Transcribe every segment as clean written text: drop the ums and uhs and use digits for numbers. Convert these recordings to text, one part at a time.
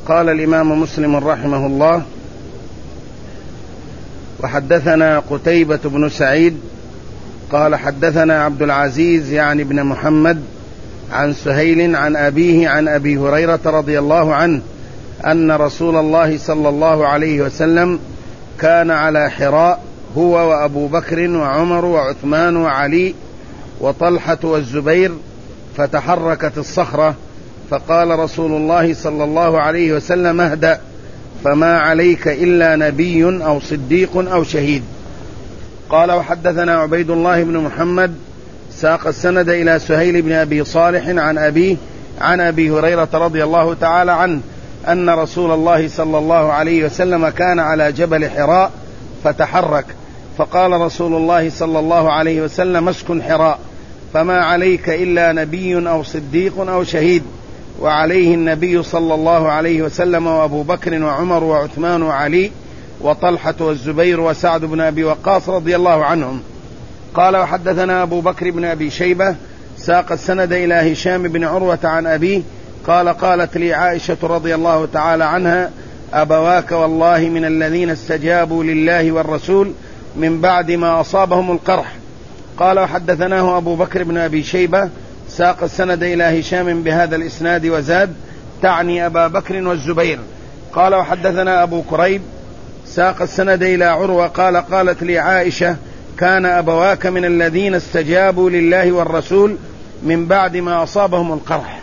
قال الإمام مسلم رحمه الله: وحدثنا قتيبة بن سعيد قال حدثنا عبد العزيز يعني بن محمد عن سهيل عن أبيه عن أبي هريرة رضي الله عنه أن رسول الله صلى الله عليه وسلم كان على حراء هو وأبو بكر وعمر وعثمان وعلي وطلحة والزبير، فتحركت الصخرة، فقال رسول الله صلى الله عليه وسلم: اهدأ، فما عليك إلا نبي أو صديق أو شهيد. قال: وحدثنا عبيد الله بن محمد ساق السند إلى سهيل بن أبي صالح عن أبيه عن أبي هريرة رضي الله تعالى عنه أن رسول الله صلى الله عليه وسلم كان على جبل حراء فتحرك، فقال رسول الله صلى الله عليه وسلم: اسكن حراء، فما عليك إلا نبي أو صديق أو شهيد. وعليه النبي صلى الله عليه وسلم وأبو بكر وعمر وعثمان وعلي وطلحة والزبير وسعد بن أبي وقاص رضي الله عنهم. قال: وحدثنا أبو بكر بن أبي شيبة ساق السند إلى هشام بن عروة عن أبيه قال: قالت لي عائشة رضي الله تعالى عنها: أبواك والله من الذين استجابوا لله والرسول من بعد ما أصابهم القرح. قال: وحدثناه أبو بكر بن أبي شيبة ساق السند إلى هشام بهذا الإسناد وزاد: تعني أبا بكر والزبير. قال: وحدثنا أبو كريب ساق السند إلى عروة قال: قالت لي عائشة: كان أبواك من الذين استجابوا لله والرسول من بعد ما أصابهم القرح.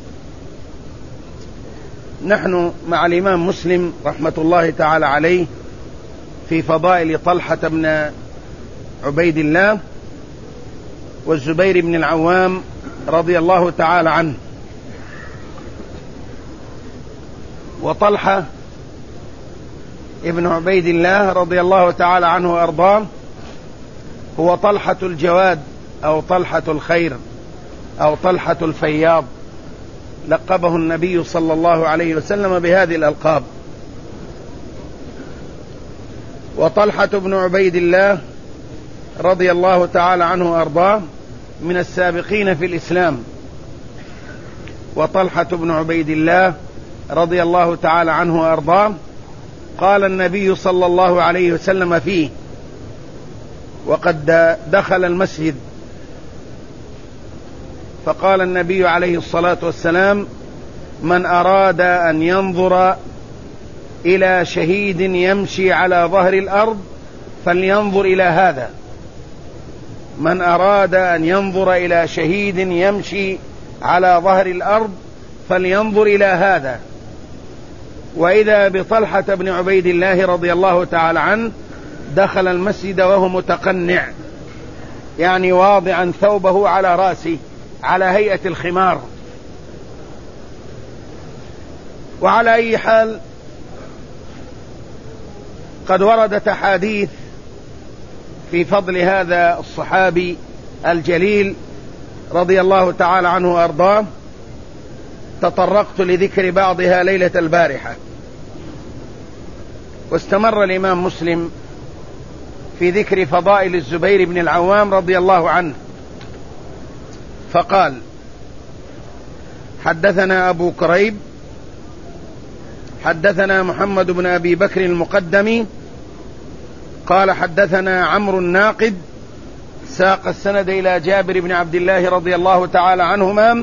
نحن مع الإمام مسلم رحمة الله تعالى عليه في فضائل طلحة بن عبيد الله والزبير بن العوام رضي الله تعالى عنه. وطلحة ابن عبيد الله رضي الله تعالى عنه وأرضاه هو طلحة الجواد أو طلحة الخير أو طلحة الفياض، لقبه النبي صلى الله عليه وسلم بهذه الألقاب. وطلحة بن عبيد الله رضي الله تعالى عنه وأرضاه من السابقين في الإسلام. وطلحة بن عبيد الله رضي الله تعالى عنه وأرضاه قال النبي صلى الله عليه وسلم فيه وقد دخل المسجد، فقال النبي عليه الصلاة والسلام: من أراد أن ينظر إلى شهيد يمشي على ظهر الأرض فلينظر إلى هذا. من أراد أن ينظر إلى شهيد يمشي على ظهر الأرض فلينظر إلى هذا. وإذا بطلحة بن عبيد الله رضي الله تعالى عنه دخل المسجد وهو متقنع، يعني واضعا ثوبه على رأسه على هيئة الخمار. وعلى أي حال قد وردت أحاديث في فضل هذا الصحابي الجليل رضي الله تعالى عنه وأرضاه، تطرقت لذكر بعضها ليلة البارحة. واستمر الإمام مسلم في ذكر فضائل الزبير بن العوام رضي الله عنه، فقال: حدثنا أبو كريب حدثنا محمد بن أبي بكر المقدمي قال: حدثنا عمرو الناقد ساق السند إلى جابر بن عبد الله رضي الله تعالى عنهما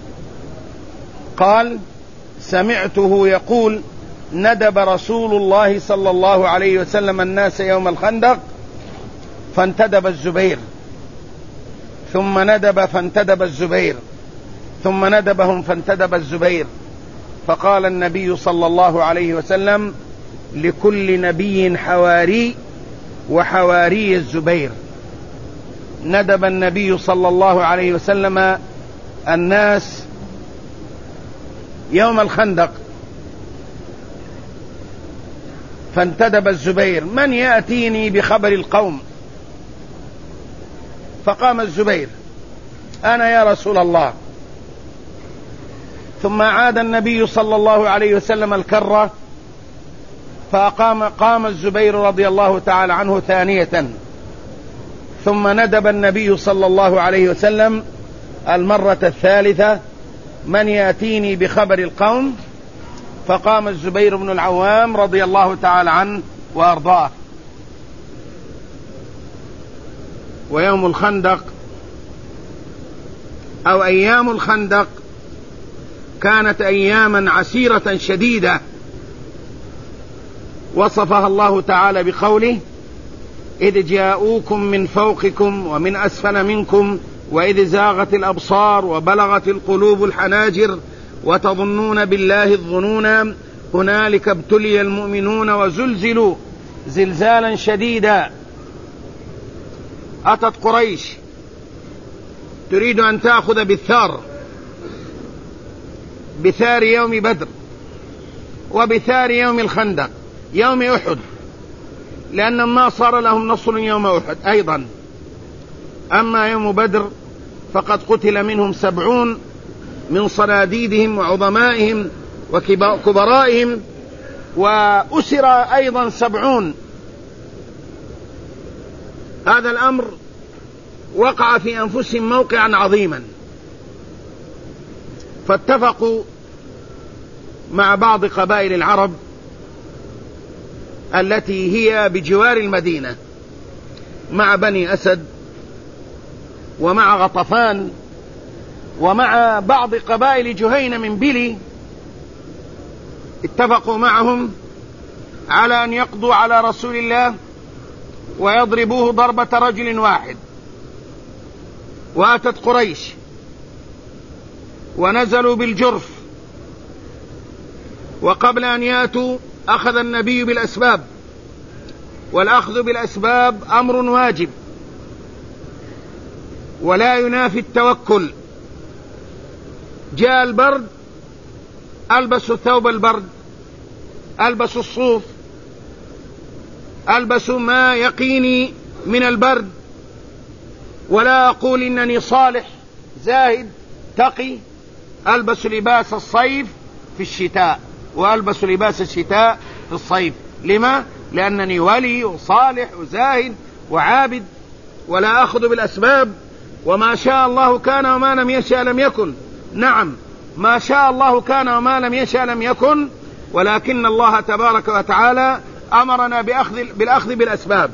قال: سمعته يقول: ندب رسول الله صلى الله عليه وسلم الناس يوم الخندق فانتدب الزبير، ثم ندب فانتدب الزبير، ثم ندبهم فانتدب الزبير، فقال النبي صلى الله عليه وسلم: لكل نبي حواري وحواري الزبير. ندب النبي صلى الله عليه وسلم الناس يوم الخندق فانتدب الزبير: من يأتيني بخبر القوم؟ فقام الزبير: أنا يا رسول الله. ثم عاد النبي صلى الله عليه وسلم الكرة قام الزبير رضي الله تعالى عنه ثانية، ثم ندب النبي صلى الله عليه وسلم المرة الثالثة: من يأتيني بخبر القوم؟ فقام الزبير بن العوام رضي الله تعالى عنه وأرضاه. ويوم الخندق أو أيام الخندق كانت أياما عسيرة شديدة، وصفها الله تعالى بقوله: إذ جاءوكم من فوقكم ومن أسفل منكم وإذ زاغت الأبصار وبلغت القلوب الحناجر وتظنون بالله الظنونا هنالك ابتلي المؤمنون وزلزلوا زلزالا شديدا. أتت قريش تريد أن تأخذ بثار يوم بدر وبثار يوم الخندق يوم أحد، لأن ما صار لهم نصر يوم أحد أيضا. أما يوم بدر فقد قتل منهم 70 من صناديدهم وعظمائهم وكبرائهم، وأسر أيضا 70. هذا الأمر وقع في أنفسهم موقعا عظيما، فاتفقوا مع بعض قبائل العرب التي هي بجوار المدينة، مع بني أسد ومع غطفان ومع بعض قبائل جهينة من بلي، اتفقوا معهم على أن يقضوا على رسول الله ويضربوه ضربة رجل واحد. وأتت قريش ونزلوا بالجرف، وقبل أن يأتوا أخذ النبي بالأسباب، والأخذ بالأسباب أمر واجب ولا ينافي التوكل. جاء البرد، ألبسوا ثوب البرد، ألبسوا الصوف، ألبسوا ما يقيني من البرد. ولا أقول إنني صالح زاهد تقي، ألبس لباس الصيف في الشتاء وألبس لباس الشتاء في الصيف. لما؟ لأنني ولي وصالح وزاهد وعابد، ولا أخذ بالأسباب. وما شاء الله كان وما لم يشاء لم يكن. نعم، ما شاء الله كان وما لم يشاء لم يكن، ولكن الله تبارك وتعالى أمرنا بالأخذ بالأسباب.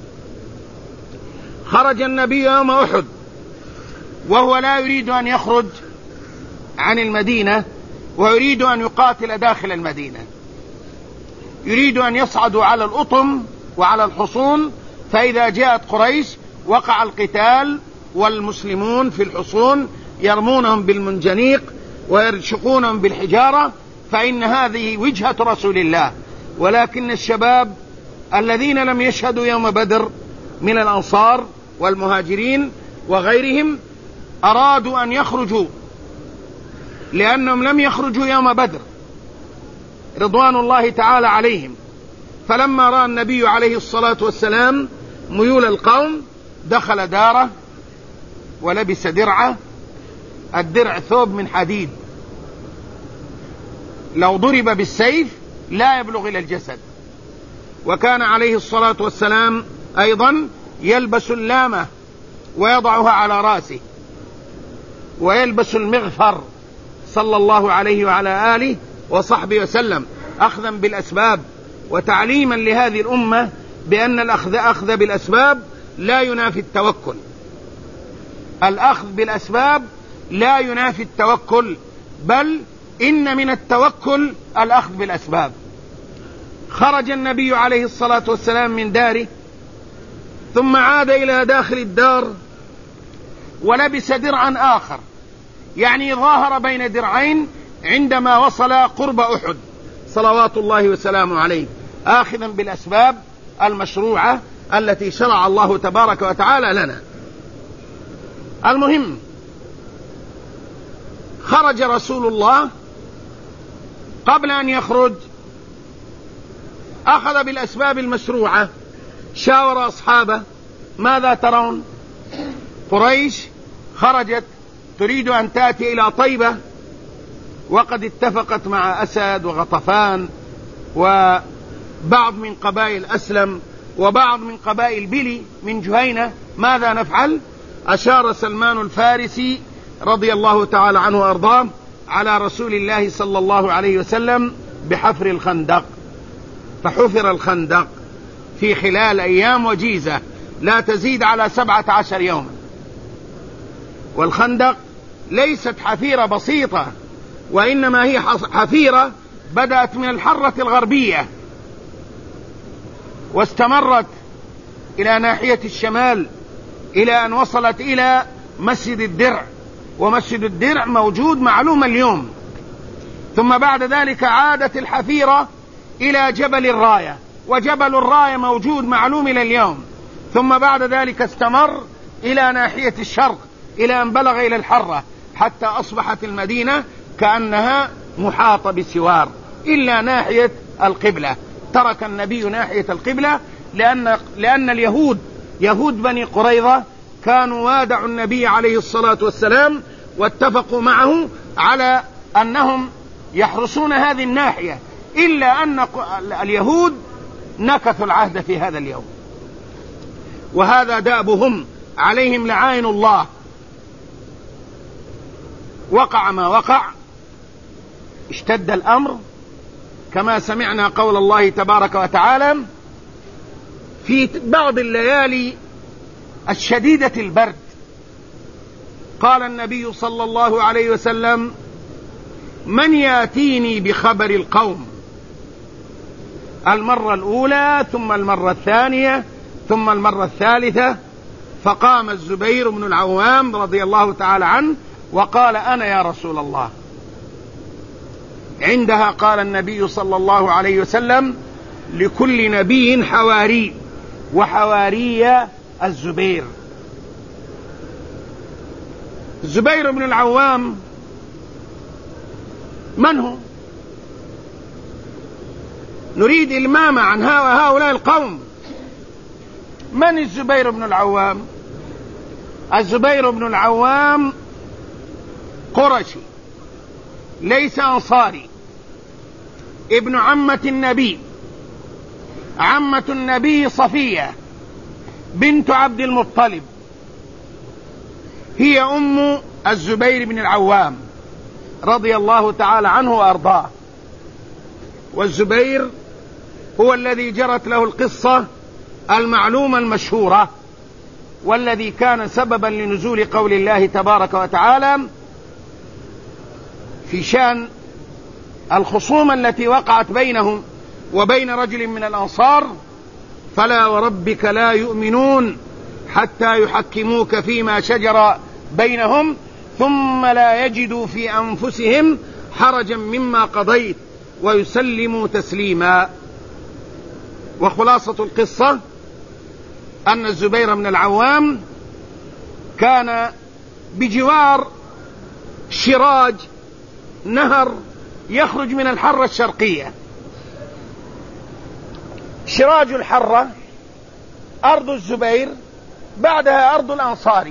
خرج النبي يوم أحد وهو لا يريد أن يخرج عن المدينة، ويريد أن يقاتل داخل المدينة، يريد أن يصعدوا على الأطم وعلى الحصون، فإذا جاءت قريش وقع القتال، والمسلمون في الحصون يرمونهم بالمنجنيق ويرشقونهم بالحجارة، فإن هذه وجهة رسول الله. ولكن الشباب الذين لم يشهدوا يوم بدر من الأنصار والمهاجرين وغيرهم أرادوا أن يخرجوا، لأنهم لم يخرجوا يوم بدر رضوان الله تعالى عليهم. فلما رأى النبي عليه الصلاة والسلام ميول القوم دخل داره ولبس درعه، الدرع ثوب من حديد لو ضرب بالسيف لا يبلغ إلى الجسد. وكان عليه الصلاة والسلام أيضا يلبس اللامة ويضعها على رأسه، ويلبس المغفر صلى الله عليه وعلى آله وصحبه وسلم، أخذا بالأسباب وتعليما لهذه الأمة بأن الأخذ بالأسباب لا ينافي التوكل. الأخذ بالأسباب لا ينافي التوكل، بل إن من التوكل الأخذ بالأسباب. خرج النبي عليه الصلاة والسلام من داره، ثم عاد إلى داخل الدار ولبس درعا آخر، يعني ظاهر بين درعين عندما وصل قرب أحد صلوات الله وسلامه عليه، آخذا بالأسباب المشروعة التي شرع الله تبارك وتعالى لنا. المهم، خرج رسول الله، قبل أن يخرج أخذ بالأسباب المشروعة، شاور أصحابه: ماذا ترون؟ قريش خرجت تريد أن تأتي إلى طيبة، وقد اتفقت مع أسد وغطفان وبعض من قبائل أسلم وبعض من قبائل بلي من جهينة. ماذا نفعل؟ أشار سلمان الفارسي رضي الله تعالى عنه وأرضاه على رسول الله صلى الله عليه وسلم بحفر الخندق، فحفر الخندق في خلال أيام وجيزة لا تزيد على 17 يوما. والخندق ليست حفيرة بسيطة، وإنما هي حفيرة بدأت من الحرة الغربية واستمرت إلى ناحية الشمال إلى أن وصلت إلى مسجد الدرع، ومسجد الدرع موجود معلوم اليوم. ثم بعد ذلك عادت الحفيرة إلى جبل الراية، وجبل الراية موجود معلوم إلى اليوم. ثم بعد ذلك استمر إلى ناحية الشرق إلى أن بلغ إلى الحرة، حتى أصبحت المدينة كأنها محاطة بسوار إلا ناحية القبلة. ترك النبي ناحية القبلة لأن اليهود بني قريظة كانوا وادعوا النبي عليه الصلاة والسلام، واتفقوا معه على أنهم يحرسون هذه الناحية، إلا أن اليهود نكثوا العهد في هذا اليوم، وهذا دأبهم عليهم لعائن الله. وقع ما وقع، اشتد الأمر كما سمعنا قول الله تبارك وتعالى في بعض الليالي الشديدة البرد. قال النبي صلى الله عليه وسلم: من ياتيني بخبر القوم؟ المرة الأولى، ثم المرة الثانية، ثم المرة الثالثة. فقام الزبير بن العوام رضي الله تعالى عنه وقال: أنا يا رسول الله. عندها قال النبي صلى الله عليه وسلم: لكل نبي حواري، وحواري الزبير. الزبير بن العوام من هو؟ نريد إلمامة عن هؤلاء القوم. من الزبير بن العوام؟ الزبير بن العوام قرشي، ليس أنصاري، ابن عمة النبي. عمة النبي صفية بنت عبد المطلب هي أم الزبير بن العوام رضي الله تعالى عنه وأرضاه. والزبير هو الذي جرت له القصة المعلومة المشهورة، والذي كان سببا لنزول قول الله تبارك وتعالى في شأن الخصومة التي وقعت بينهم وبين رجل من الأنصار: فلا وربك لا يؤمنون حتى يحكموك فيما شجر بينهم ثم لا يجدوا في أنفسهم حرجا مما قضيت ويسلموا تسليما. وخلاصة القصة أن الزبير بن العوام كان بجوار شراج نهر يخرج من الحرة الشرقية. شراج الحرة أرض الزبير، بعدها أرض الأنصاري.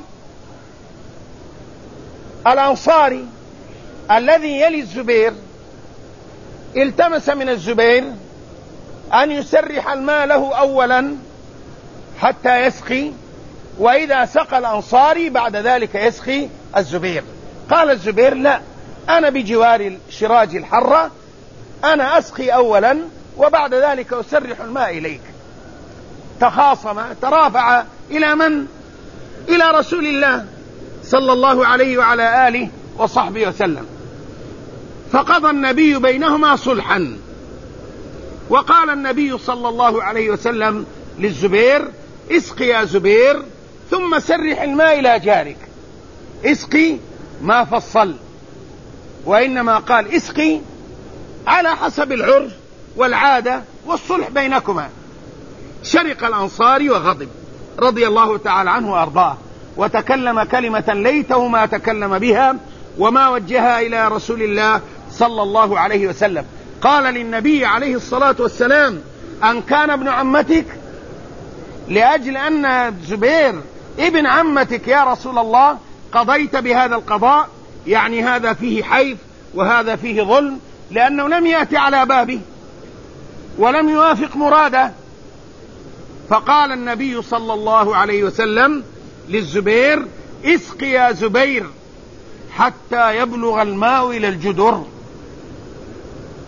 الأنصاري الذي يلي الزبير التمس من الزبير أن يسرح الماء له أولا حتى يسقي، وإذا سقى الأنصاري بعد ذلك يسقي الزبير. قال الزبير: لا، أنا بجوار شراج الحرة، أنا أسقي أولا وبعد ذلك أسرح الماء إليك. تخاصم، ترافع إلى من؟ إلى رسول الله صلى الله عليه وعلى آله وصحبه وسلم. فقضى النبي بينهما صلحا، وقال النبي صلى الله عليه وسلم للزبير: اسقي يا زبير ثم سرح الماء إلى جارك. اسقي ما فصل، وإنما قال اسقي على حسب العرف والعادة والصلح بينكما. شرق الأنصاري وغضب رضي الله تعالى عنه وأرضاه، وتكلم كلمة ليته ما تكلم بها وما وجهها إلى رسول الله صلى الله عليه وسلم. قال للنبي عليه الصلاة والسلام: أن كان ابن عمتك؟ لأجل أن زبير ابن عمتك يا رسول الله قضيت بهذا القضاء؟ يعني هذا فيه حيف وهذا فيه ظلم، لأنه لم يأتي على بابه ولم يوافق مراده. فقال النبي صلى الله عليه وسلم للزبير: اسق يا زبير حتى يبلغ الماء إلى الجدر.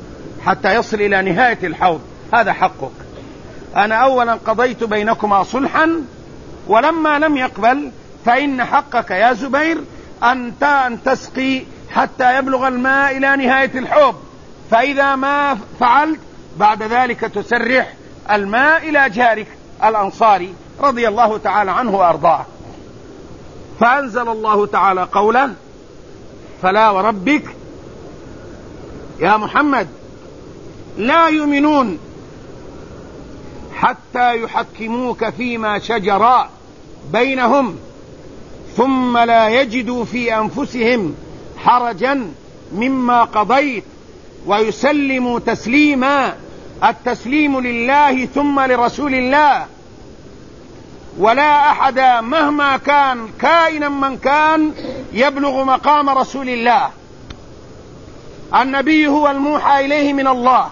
حتى يصل إلى نهاية الحوض، هذا حقك. أنا أولا قضيت بينكما صلحا، ولما لم يقبل فإن حقك يا زبير أن تسقي حتى يبلغ الماء إلى نهاية الحوض، فإذا ما فعلت بعد ذلك تسرح الماء إلى جارك الأنصاري رضي الله تعالى عنه وأرضاه. فأنزل الله تعالى قوله: فلا وربك يا محمد لا يؤمنون حتى يحكموك فيما شجر بينهم ثم لا يجدوا في أنفسهم حرجا مما قضيت ويسلموا تسليما. التسليم لله ثم لرسول الله، ولا أحد مهما كان كائنا من كان يبلغ مقام رسول الله. النبي هو الموحى إليه من الله،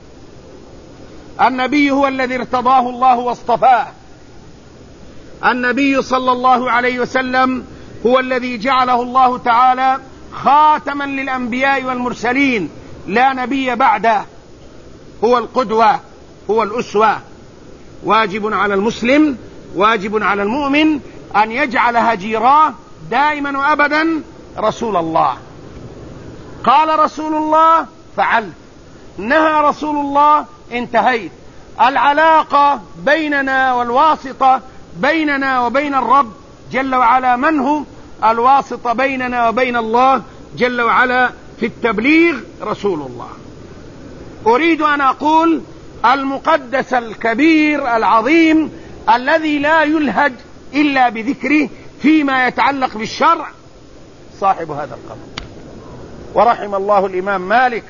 النبي هو الذي ارتضاه الله واصطفاه، النبي صلى الله عليه وسلم هو الذي جعله الله تعالى خاتما للأنبياء والمرسلين، لا نبي بعده، هو القدوة، هو الأسوة. واجب على المسلم، واجب على المؤمن أن يجعل هجيراه دائما وأبدا رسول الله. قال رسول الله فعلت، نهى رسول الله انتهيت. العلاقة بيننا والواسطة بيننا وبين الرب جل وعلا من هو؟ الواسطة بيننا وبين الله جل وعلا في التبليغ رسول الله. أريد أن أقول المقدس الكبير العظيم الذي لا يلهج إلا بذكره فيما يتعلق بالشرع صاحب هذا القبر. ورحم الله الإمام مالك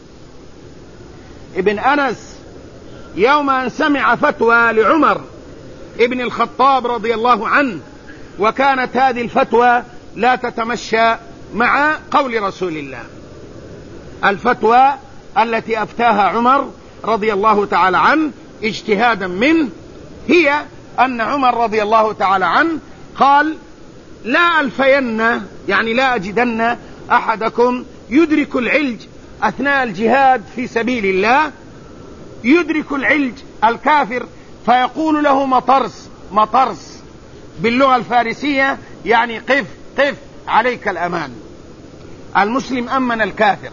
ابن أنس يوم أن سمع فتوى لعمر ابن الخطاب رضي الله عنه، وكانت هذه الفتوى لا تتمشى مع قول رسول الله. الفتوى التي أفتاها عمر رضي الله تعالى عنه اجتهادا منه هي أن عمر رضي الله تعالى عنه قال: لا ألفين، يعني لا أجدن أحدكم يدرك العلج أثناء الجهاد في سبيل الله، يدرك العلج الكافر فيقول له مطرس، مطرس باللغة الفارسية يعني قف قف عليك الأمان. المسلم أمن الكافر،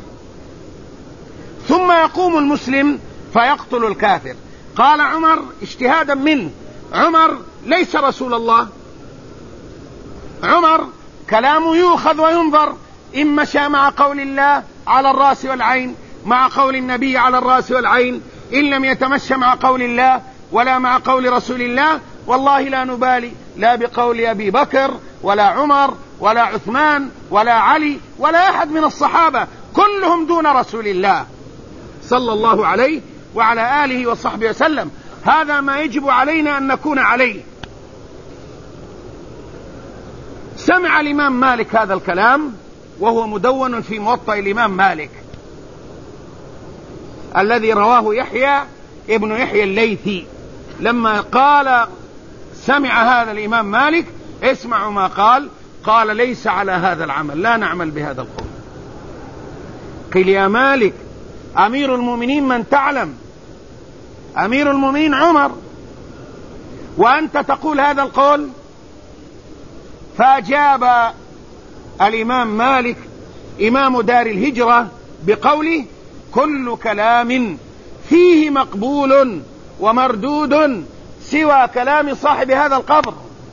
ثم يقوم المسلم فيقتل الكافر. قال عمر اجتهادا منه، عمر ليس رسول الله، عمر كلامه يؤخذ وينظر، إن مشى مع قول الله على الرأس والعين، مع قول النبي على الرأس والعين، إن لم يتمشى مع قول الله ولا مع قول رسول الله والله لا نبالي، لا بقول أبي بكر ولا عمر ولا عثمان ولا علي ولا أحد من الصحابة، كلهم دون رسول الله صلى الله عليه وعلى آله وصحبه وسلم. هذا ما يجب علينا أن نكون عليه. سمع الإمام مالك هذا الكلام وهو مدون في موطأ الإمام مالك الذي رواه يحيى ابن يحيى الليثي. لما قال سمع هذا الإمام مالك اسمعوا ما قال، قال: ليس على هذا العمل، لا نعمل بهذا القول. قيل: يا مالك أمير المؤمنين من تعلم؟ أمير المؤمنين عمر، وأنت تقول هذا القول؟ فأجاب الإمام مالك إمام دار الهجرة بقوله: كل كلام فيه مقبول ومردود سوى كلام صاحب هذا القبر.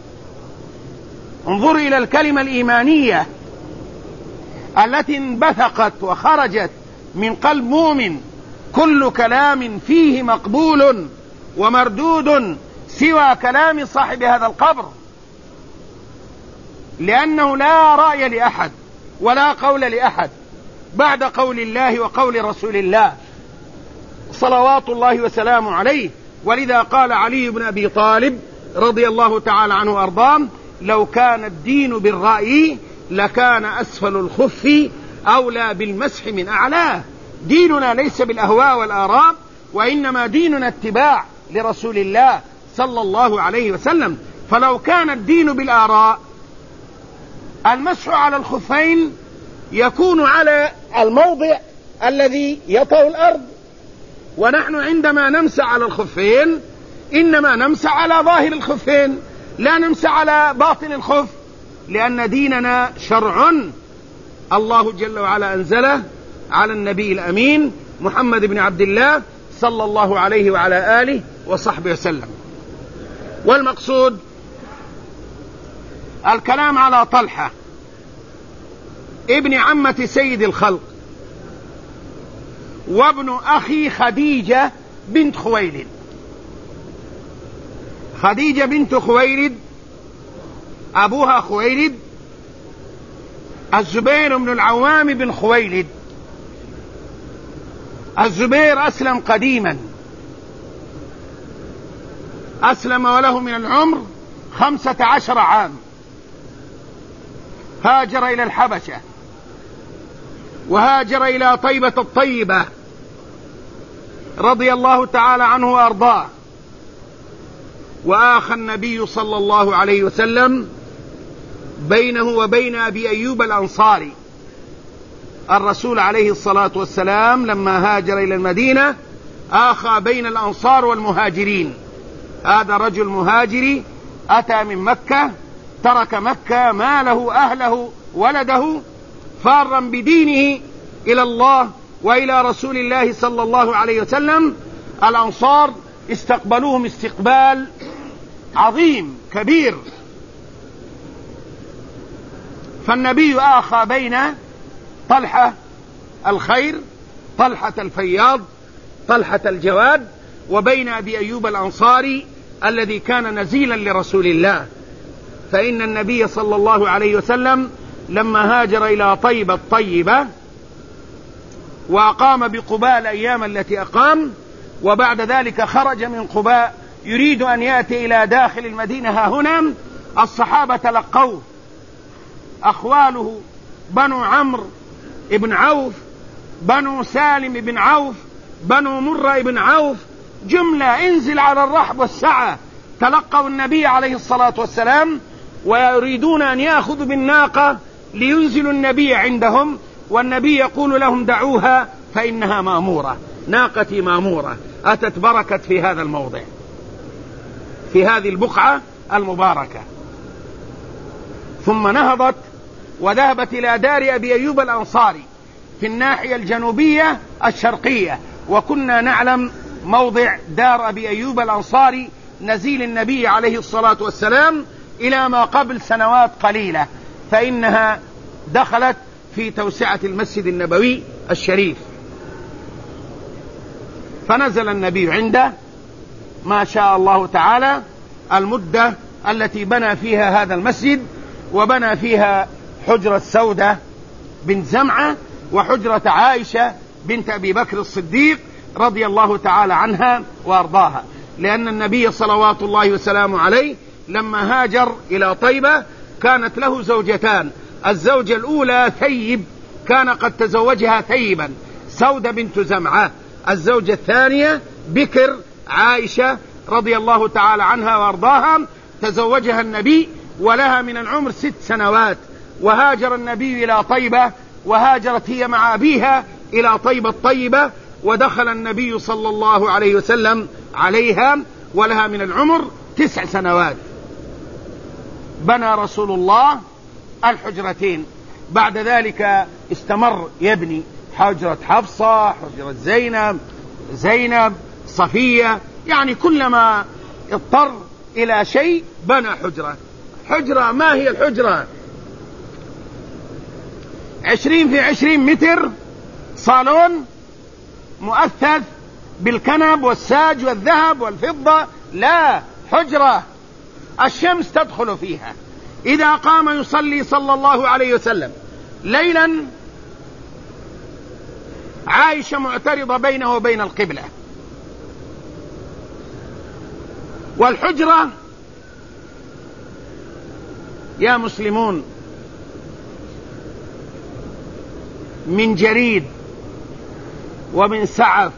انظر إلى الكلمة الإيمانية التي انبثقت وخرجت من قلب مؤمن: كل كلام فيه مقبول ومردود سوى كلام صاحب هذا القبر، لأنه لا رأي لأحد ولا قول لأحد بعد قول الله وقول رسول الله صلوات الله وسلامه عليه. ولذا قال علي بن أبي طالب رضي الله تعالى عنه وأرضاه: لو كان الدين بالرأي لكان أسفل الخف أولى بالمسح من أعلاه. ديننا ليس بالأهواء والآراء، وإنما ديننا اتباع لرسول الله صلى الله عليه وسلم. فلو كان الدين بالآراء المسح على الخفين يكون على الموضع الذي يطأ الأرض ونحن عندما نمسح على الخفين إنما نمسح على ظاهر الخفين، لا نمسح على باطن الخف، لأن ديننا شرع الله جل وعلا أنزله على النبي الأمين محمد بن عبد الله صلى الله عليه وعلى آله وصحبه وسلم. والمقصود الكلام على طلحة ابن عمة سيد الخلق وابن أخي خديجة بنت خويلد. خديجة بنت خويلد أبوها خويلد، الزبير بن العوام بن خويلد. الزبير أسلم قديما، أسلم وله من العمر 15 عام، هاجر إلى الحبشة وهاجر إلى طيبة الطيبة رضي الله تعالى عنه وأرضاه. وآخى النبي صلى الله عليه وسلم بينه وبين أبي أيوب الأنصاري. الرسول عليه الصلاة والسلام لما هاجر إلى المدينة آخى بين الأنصار والمهاجرين. هذا رجل مهاجري أتى من مكة، ترك مكة، ماله، أهله، ولده، فارا بدينه إلى الله وإلى رسول الله صلى الله عليه وسلم. الأنصار استقبلوهم استقبال عظيم كبير، فالنبي آخى بين طلحة الخير، طلحة الفياض، طلحة الجواد، وبين أبي أيوب الأنصاري الذي كان نزيلا لرسول الله. فإن النبي صلى الله عليه وسلم لما هاجر إلى طيبة الطيبة وأقام بقباء الأيام التي أقام، وبعد ذلك خرج من قباء يريد أن يأتي إلى داخل المدينة، ها هنا الصحابة تلقوه، أخواله بنو عمرو بن عوف، بنو سالم بن عوف، بنو مرة بن عوف، جملة انزل على الرحب والسعة، تلقوا النبي عليه الصلاة والسلام ويريدون أن يأخذوا بالناقة لينزلوا النبي عندهم، والنبي يقول لهم دعوها فإنها مامورة، ناقتي مامورة، أتت بركت في هذا الموضع، في هذه البقعة المباركة. ثم نهضت وذهبت إلى دار أبي أيوب الأنصاري في الناحية الجنوبية الشرقية، وكنا نعلم موضع دار أبي أيوب الأنصاري نزيل النبي عليه الصلاة والسلام إلى ما قبل سنوات قليلة، فإنها دخلت في توسعة المسجد النبوي الشريف. فنزل النبي عنده ما شاء الله تعالى المدة التي بنى فيها هذا المسجد، وبنى فيها حجرة سودة بنت زمعة وحجرة عائشة بنت أبي بكر الصديق رضي الله تعالى عنها وأرضاها، لأن النبي صلوات الله وسلامه عليه لما هاجر إلى طيبة كانت له زوجتان، الزوجة الأولى ثيب كان قد تزوجها ثيبا سودة بنت زمعة، الزوجة الثانية بكر عائشة رضي الله تعالى عنها وأرضاها تزوجها النبي ولها من العمر 6 سنوات، وهاجر النبي إلى طيبة، وهاجرت هي مع أبيها إلى طيبة الطيبة، ودخل النبي صلى الله عليه وسلم عليها ولها من العمر 9 سنوات. بنى رسول الله الحجرتين، بعد ذلك استمر يبني حجرة حفصة، حجرة زينب، صفية، يعني كلما اضطر إلى شيء بنى حجرة. ما هي الحجرة؟ 20 في 20 متر، صالون مؤثث بالكنب والساج والذهب والفضة، لا، حجرة الشمس تدخل فيها. إذا قام يصلي صلى الله عليه وسلم ليلا عائشة معترضة بينه وبين القبلة، والحجرة يا مسلمون من جريد ومن سعف،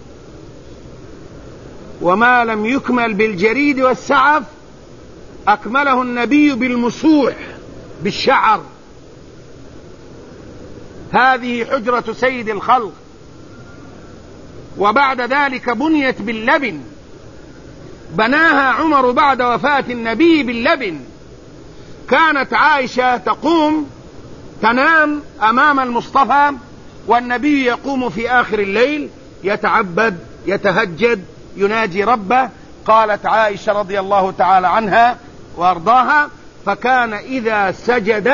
وما لم يكمل بالجريد والسعف أكمله النبي بالمسوح بالشعر. هذه حجرة سيد الخلق وبعد ذلك بنيت باللبن، بناها عمر بعد وفاة النبي باللبن. كانت عائشة تقوم تنام أمام المصطفى، والنبي يقوم في آخر الليل يتعبد يتهجد يناجي ربه. قالت عائشة رضي الله تعالى عنها وارضاها: فكان إذا سجد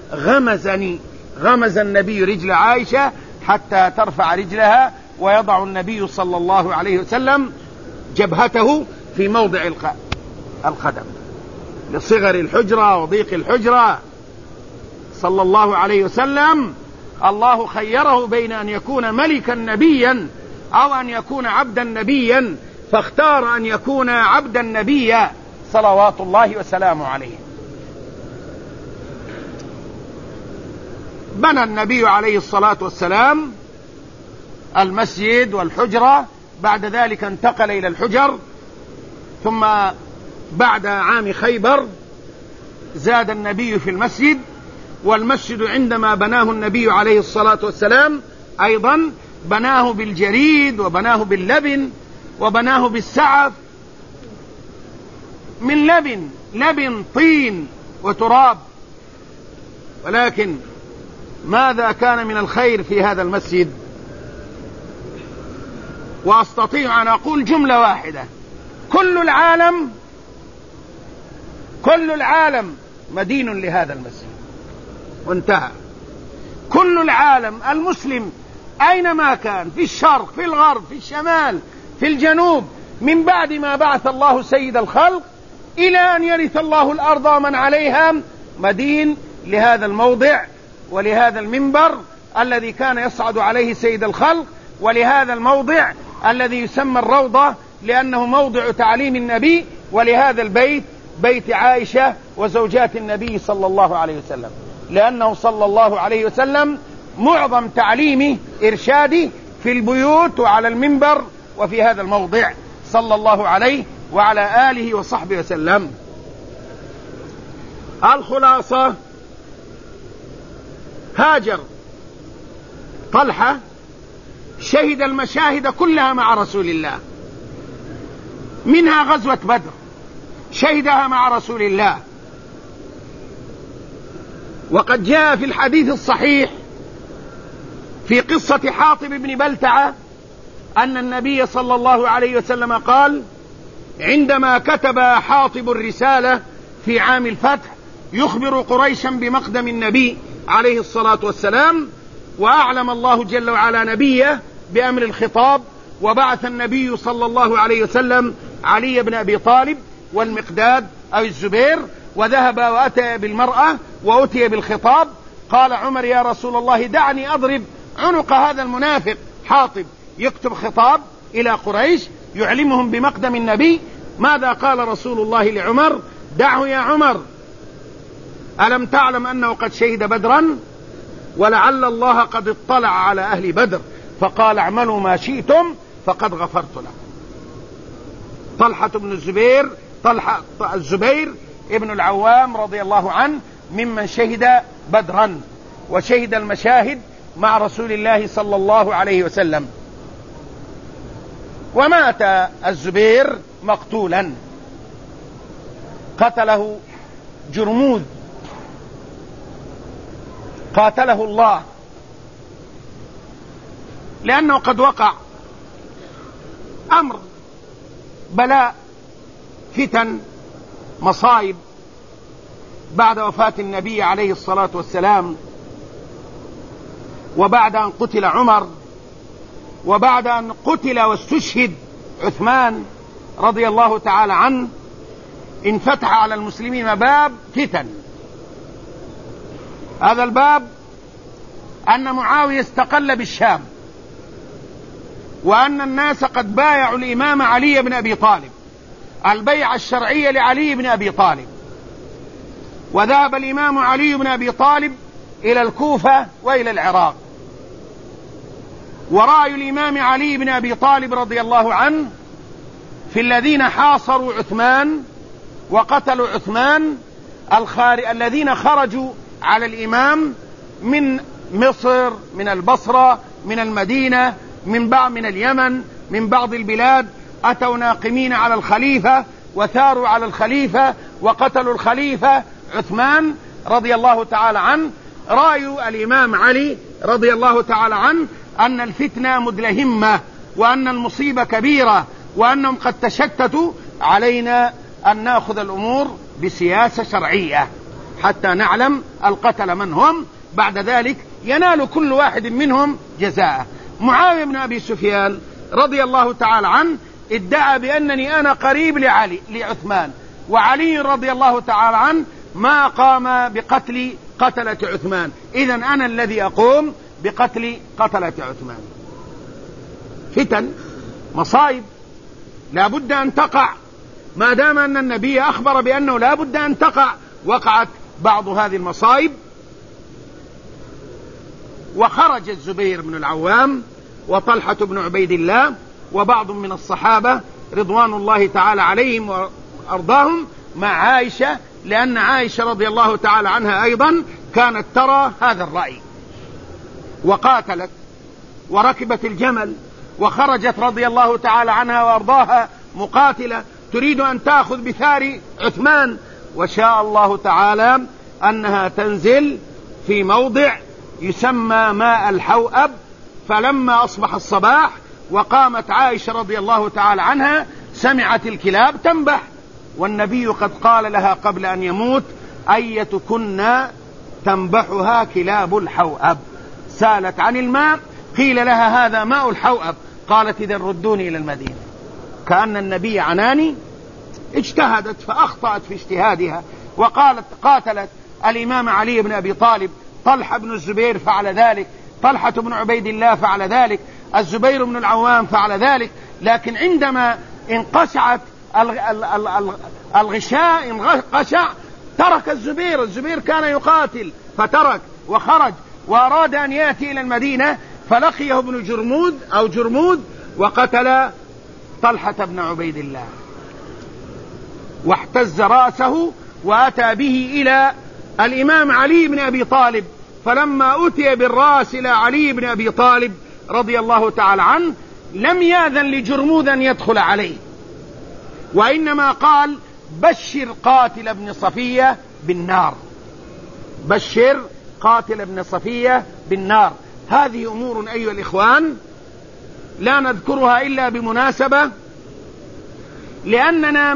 غمز النبي رجل عائشة حتى ترفع رجلها، ويضع النبي صلى الله عليه وسلم جبهته في موضع القدم لصغر الحجرة وضيق الحجرة صلى الله عليه وسلم. الله خيره بين أن يكون ملكا نبيا أو أن يكون عبدا نبيا، فاختار أن يكون عبدا نبيا صلوات الله وسلامه عليه. بنى النبي عليه الصلاة والسلام المسجد والحجرة، بعد ذلك انتقل إلى الحجر، ثم بعد عام خيبر زاد النبي في المسجد. والمسجد عندما بناه النبي عليه الصلاة والسلام أيضا بناه بالجريد، وبناه باللبن، وبناه بالسعف، من لبن طين وتراب. ولكن ماذا كان من الخير في هذا المسجد؟ وأستطيع أن أقول جملة واحدة: كل العالم مدين لهذا المسجد، وانتهى. كل العالم المسلم أينما كان، في الشرق في الغرب في الشمال في الجنوب، من بعد ما بعث الله سيد الخلق إلى أن يرث الله الأرض ومن عليها، مدين لهذا الموضع ولهذا المنبر الذي كان يصعد عليه سيد الخلق، ولهذا الموضع الذي يسمى الروضة لأنه موضع تعليم النبي، ولهذا البيت بيت عائشة وزوجات النبي صلى الله عليه وسلم، لأنه صلى الله عليه وسلم معظم تعليمه إرشاده في البيوت وعلى المنبر وفي هذا الموضع صلى الله عليه وعلى آله وصحبه وسلم. الخلاصة: هاجر طلحة شهد المشاهد كلها مع رسول الله، منها غزوة بدر شهدها مع رسول الله. وقد جاء في الحديث الصحيح في قصة حاطب بن بلتعة أن النبي صلى الله عليه وسلم قال: عندما كتب حاطب الرسالة في عام الفتح يخبر قريشا بمقدم النبي عليه الصلاة والسلام، وأعلم الله جل وعلا نبيه بأمر الخطاب، وبعث النبي صلى الله عليه وسلم علي بن أبي طالب والمقداد أو الزبير، وذهب وأتى بالمرأة وأتي بالخطاب. قال عمر: يا رسول الله دعني أضرب عنق هذا المنافق حاطب، يكتب خطاب إلى قريش يعلمهم بمقدم النبي. ماذا قال رسول الله لعمر؟ دعه يا عمر، ألم تعلم أنه قد شهد بدرا، ولعل الله قد اطلع على أهل بدر فقال اعملوا ما شئتم فقد غفرت لكم. الزبير ابن العوام رضي الله عنه ممن شهد بدرا وشهد المشاهد مع رسول الله صلى الله عليه وسلم. ومات الزبير مقتولا، قتله جرموذ، قاتله الله، لأنه قد وقع أمر بلاء فتن مصائب بعد وفاة النبي عليه الصلاة والسلام، وبعد أن قتل عمر، وبعد أن قتل واستشهد عثمان رضي الله تعالى عنه، انفتح على المسلمين باب فتن. هذا الباب أن معاوية استقل بالشام، وأن الناس قد بايعوا الإمام علي بن أبي طالب البيعة الشرعية لعلي بن أبي طالب، وذهب الإمام علي بن أبي طالب إلى الكوفة وإلى العراق. ورأي الإمام علي بن أبي طالب رضي الله عنه في الذين حاصروا عثمان وقتلوا عثمان الذين خرجوا على الإمام من مصر، من البصرة، من المدينة، من اليمن من بعض البلاد أتوا ناقمين على الخليفة وثاروا على الخليفة وقتلوا الخليفة عثمان رضي الله تعالى عنه. رأي الإمام علي رضي الله تعالى عنه أن الفتنة مدلهمة وأن المصيبة كبيرة وأنهم قد تشتتوا، علينا أن نأخذ الأمور بسياسة شرعية حتى نعلم القتل من هم، بعد ذلك ينال كل واحد منهم جزاءه. معاوية بن أبي سفيان رضي الله تعالى عنه ادعى بأنني أنا قريب لعثمان، وعلي رضي الله تعالى عنه ما قام بقتل قتلة عثمان، إذن أنا الذي أقوم بقتل قتلة عثمان. فتن مصائب لا بد أن تقع، ما دام أن النبي أخبر بأنه لا بد أن تقع، وقعت بعض هذه المصائب. وخرج الزبير بن العوام وطلحة بن عبيد الله وبعض من الصحابة رضوان الله تعالى عليهم وأرضاهم مع عائشة، لأن عائشة رضي الله تعالى عنها أيضا كانت ترى هذا الرأي، وقاتلت وركبت الجمل وخرجت رضي الله تعالى عنها وأرضاها مقاتلة تريد أن تأخذ بثار عثمان، وشاء الله تعالى أنها تنزل في موضع يسمى ماء الحوأب. فلما أصبح الصباح وقامت عائشة رضي الله تعالى عنها سمعت الكلاب تنبح، والنبي قد قال لها قبل أن يموت: أيتكن تنبحها كلاب الحوأب. سالت عن الماء، قيل لها هذا ماء الحوأب، قالت: إذا ردوني إلى المدينة. كأن النبي عناني، اجتهدت فأخطأت في اجتهادها وقالت قاتلت الإمام علي بن أبي طالب، طلحة بن الزبير فعل ذلك، طلحة بن عبيد الله فعل ذلك، الزبير بن العوام فعل ذلك. لكن عندما انقشعت الغشاء انقشع ترك الزبير كان يقاتل فترك وخرج وأراد أن يأتي إلى المدينة، فلقيه ابن جرمود وقتل طلحة بن عبيد الله واحتز رأسه وأتى به إلى الإمام علي بن أبي طالب. فلما أتي بالرأس إلى علي بن أبي طالب رضي الله تعالى عنه لم يأذن لجرمود أن يدخل عليه، وإنما قال: بشر قاتل ابن صفية بالنار، بشر قاتل ابن صفية بالنار. هذه أمور أيها الإخوان لا نذكرها إلا بمناسبة، لأننا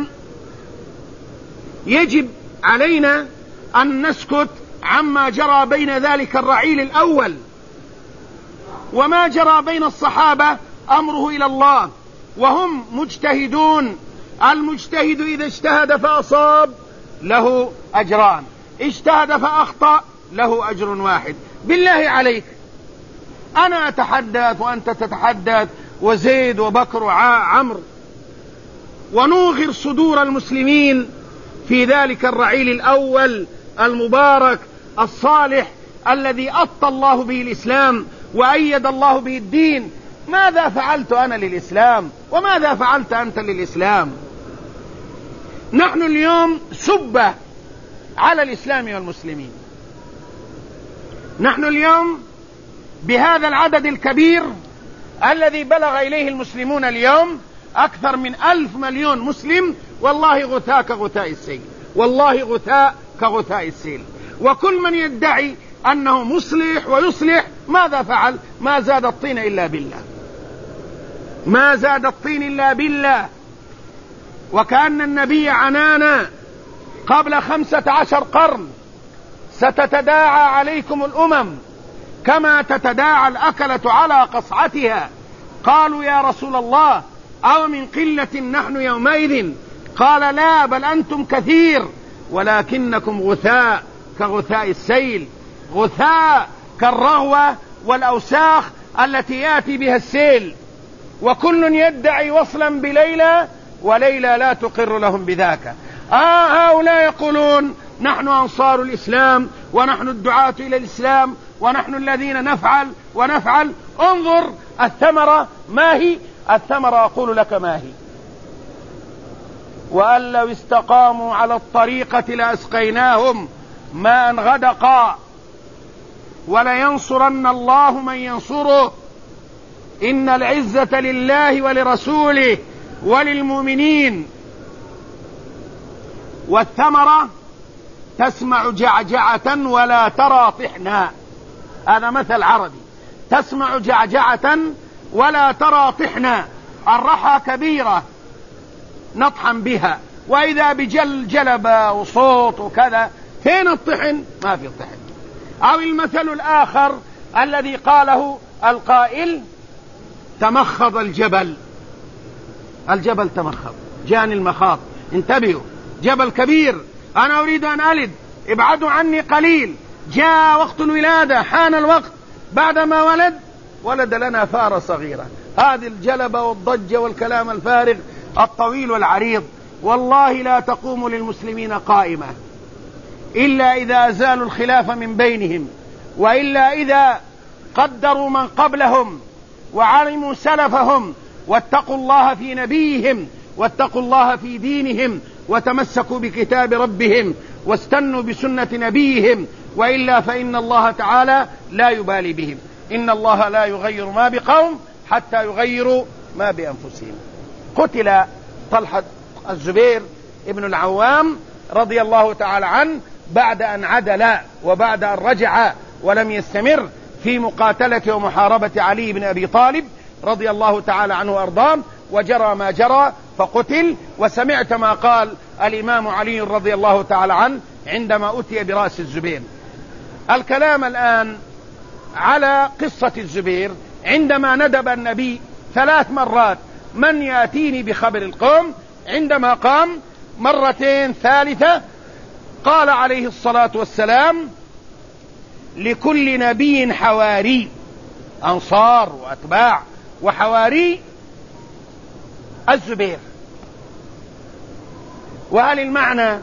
يجب علينا أن نسكت عما جرى بين ذلك الرعيل الأول، وما جرى بين الصحابة أمره إلى الله وهم مجتهدون. المجتهد إذا اجتهد فأصاب له أجران، اجتهد فأخطأ له أجر واحد. بالله عليك، أنا أتحدث وأنت تتحدث وزيد وبكر وعمر، ونوغر صدور المسلمين في ذلك الرعيل الأول المبارك الصالح الذي أطى الله به الإسلام وأيد الله به الدين. ماذا فعلت أنا للإسلام وماذا فعلت أنت للإسلام؟ نحن اليوم سبة على الإسلام والمسلمين. نحن اليوم بهذا العدد الكبير الذي بلغ إليه المسلمون اليوم أكثر من 1,000 مليون مسلم، والله غثاء كغثاء السيل، والله غثاء كغثاء السيل. وكل من يدعي أنه مصلح ويصلح ماذا فعل؟ ما زاد الطين إلا بالله، ما زاد الطين إلا بالله. وكأن النبي عنانا قبل 15 قرن: ستتداعى عليكم الأمم كما تتداعى الأكلة على قصعتها. قالوا: يا رسول الله، أو من قلة نحن يومئذ؟ قال: لا، بل أنتم كثير ولكنكم غثاء كغثاء السيل، غثاء كالرغوة والأوساخ التي يأتي بها السيل. وكل يدعي وصلا بليلى وليلى لا تقر لهم بذاك. هؤلاء يقولون: نحن أنصار الإسلام ونحن الدعاة إلى الإسلام ونحن الذين نفعل ونفعل. انظر الثمرة ما هي؟ الثمرة أقول لك ما هي: وأن لو استقاموا على الطريقة لأسقيناهم ماء غدقا ولينصرن الله من ينصره إن العزة لله ولرسوله وللمؤمنين. والثمرة تسمع جعجعة ولا ترى طحنا. هذا مثل عربي، تسمع جعجعة ولا ترى طحنا. الرحى كبيرة نطحن بها، وإذا جلبة وصوت وكذا، فين الطحن؟ ما في الطحن. أو المثل الآخر الذي قاله القائل: تمخض الجبل. الجبل تمخض، جاني المخاض، انتبهوا، جبل كبير، أنا أريد أن ألد، ابعدوا عني قليل، جاء وقت الولادة، حان الوقت، بعدما ولد لنا فارة صغيرة. هذه الجلبة والضجة والكلام الفارغ الطويل والعريض والله لا تقوم للمسلمين قائمة إلا إذا أزالوا الخلاف من بينهم، وإلا إذا قدروا من قبلهم وعلموا سلفهم واتقوا الله في نبيهم واتقوا الله في دينهم وتمسكوا بكتاب ربهم واستنوا بسنة نبيهم، وإلا فإن الله تعالى لا يبالي بهم. إن الله لا يغير ما بقوم حتى يغيروا ما بأنفسهم. قتل طلحة الزبير ابن العوام رضي الله تعالى عنه بعد أن عدل وبعد أن رجع ولم يستمر في مقاتلة ومحاربة علي بن أبي طالب رضي الله تعالى عنه وأرضاه، وجرى ما جرى فقتل. وسمعت ما قال الإمام علي رضي الله تعالى عنه عندما أتي برأس الزبير. الكلام الآن على قصة الزبير عندما ندب النبي 3 مرات من يأتيني بخبر القوم. عندما قام مرتين ثالثة قال عليه الصلاة والسلام: لكل نبي حواري، أنصار وأتباع، وحواري الزبير. وهل المعنى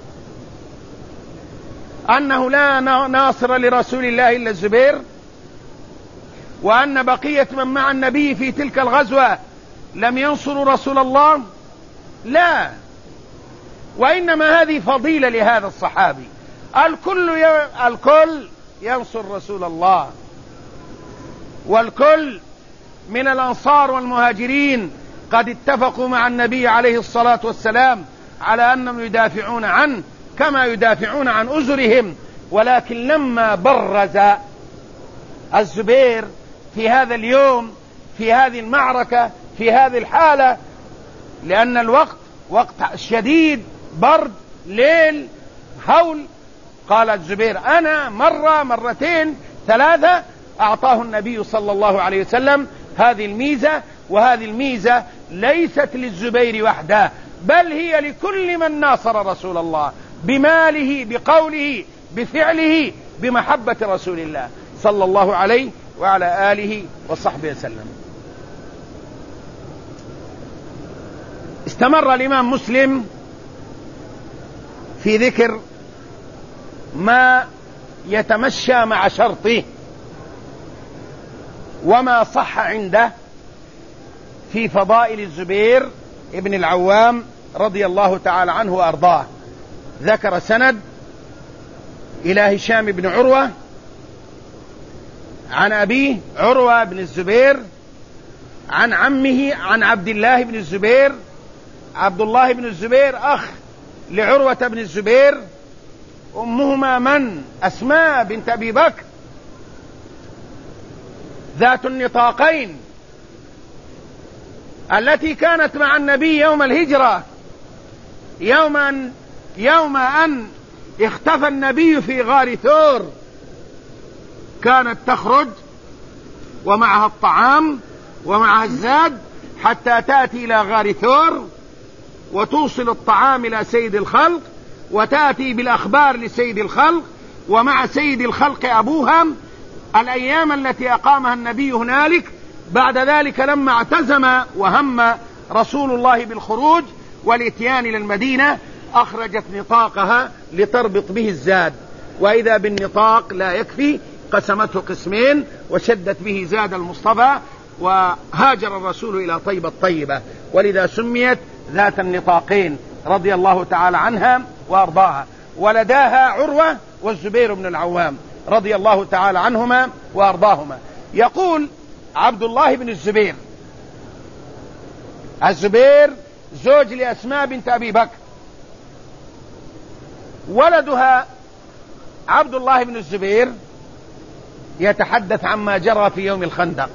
أنه لا ناصر لرسول الله إلا الزبير، وأن بقية من مع النبي في تلك الغزوة لم ينصروا رسول الله؟ لا، وإنما هذه فضيلة لهذا الصحابي. الكل ينصر رسول الله، والكل من الأنصار والمهاجرين قد اتفقوا مع النبي عليه الصلاة والسلام على أنهم يدافعون عنه كما يدافعون عن أزرهم. ولكن لما برز الزبير في هذا اليوم، في هذه المعركة، في هذه الحالة، لأن الوقت وقت شديد، برد، ليل، هول، قال الزبير: أنا مرة، مرتين، 3 أعطاه النبي صلى الله عليه وسلم هذه الميزة. وهذه الميزة ليست للزبير وحده، بل هي لكل من ناصر رسول الله بماله، بقوله، بفعله، بمحبة رسول الله صلى الله عليه وعلى آله وصحبه وسلم. استمر الإمام مسلم في ذكر ما يتمشى مع شرطه وما صح عنده في فضائل الزبير ابن العوام رضي الله تعالى عنه وأرضاه. ذكر سند إلى هشام بن عروة عن أبيه عروة بن الزبير عن عمه عن عبد الله بن الزبير. عبد الله بن الزبير أخ لعروة بن الزبير، أمهما من؟ أسماء بنت أبي بكر ذات النطاقين التي كانت مع النبي يوم الهجرة، يوم أن اختفى النبي في غار ثور، كانت تخرج ومعها الطعام ومعها الزاد حتى تأتي إلى غار ثور وتوصل الطعام إلى سيد الخلق وتأتي بالأخبار لسيد الخلق، ومع سيد الخلق أبوها الأيام التي أقامها النبي هنالك. بعد ذلك لما اعتزم وهم رسول الله بالخروج والاتيان إلى المدينة أخرجت نطاقها لتربط به الزاد، وإذا بالنطاق لا يكفي قسمته قسمين وشدت به زاد المصطفى، وهاجر الرسول إلى طيبة الطيبة، ولذا سميت ذات النطاقين رضي الله تعالى عنها وأرضاها. ولداها عروة والزبير بن العوام رضي الله تعالى عنهما وأرضاهما. يقول عبد الله بن الزبير. الزبير زوج لأسماء بنت أبي بكر، ولدها عبد الله بن الزبير يتحدث عما جرى في يوم الخندق،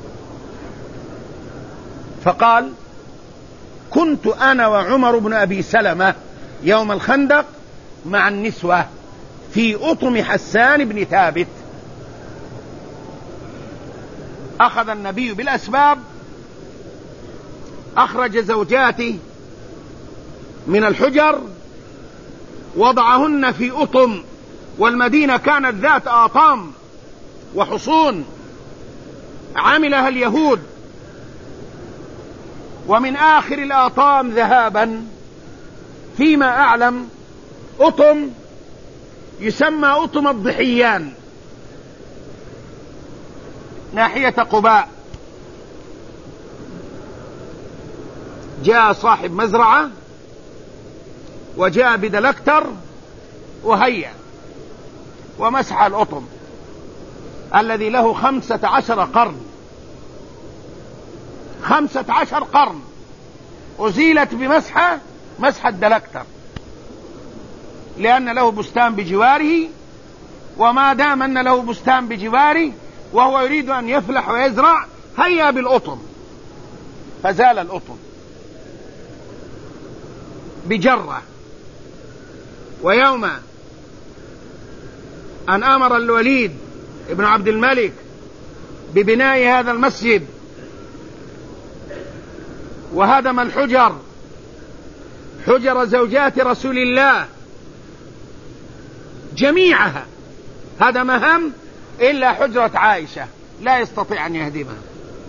فقال: كنت أنا وعمر بن أبي سلمة يوم الخندق مع النسوة في أطم حسان بن ثابت. أخذ النبي بالأسباب، أخرج زوجاته من الحجر، وضعهن في أطم، والمدينة كانت ذات آطام وحصون عملها اليهود، ومن آخر الآطام ذهابا فيما أعلم أطم يسمى أطم الضحيان ناحية قباء. جاء صاحب مزرعة وجاء بدلكتر وهيأ ومسح الأطم الذي له 15 قرن، 15 قرن أزيلت بمسحة، مسح الدلكتر، لأن له بستان بجواره، وما دام أن له بستان بجواره وهو يريد أن يفلح ويزرع هيا بالأطم، فزال الأطم بجرة. ويوم أن أمر الوليد ابن عبد الملك ببناء هذا المسجد وهدم الحجر، حجر زوجات رسول الله جميعها هدمها إلا حجرة عائشة لا يستطيع أن يهدمها،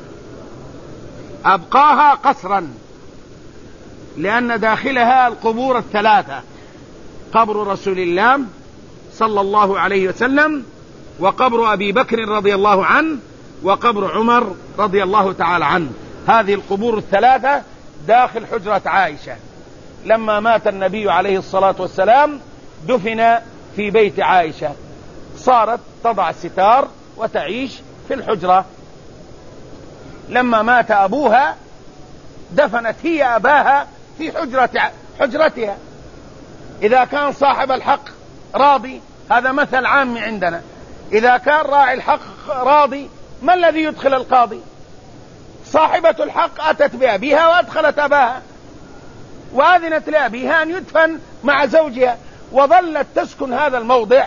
أبقاها قصرا، لأن داخلها القبور الثلاثة: قبر رسول الله صلى الله عليه وسلم، وقبر أبي بكر رضي الله عنه، وقبر عمر رضي الله تعالى عنه. هذه القبور الثلاثة داخل حجرة عائشة. لما مات النبي عليه الصلاة والسلام دفن في بيت عائشة، صارت تضع الستار وتعيش في الحجرة. لما مات أبوها دفنت هي أباها في حجرتها. إذا كان صاحب الحق راضي، هذا مثل عام عندنا، إذا كان راعي الحق راضي ما الذي يدخل القاضي؟ صاحبة الحق أتت بأبيها وأدخلت أباها، وأذنت لأبيها أن يدفن مع زوجها، وظلت تسكن هذا الموضع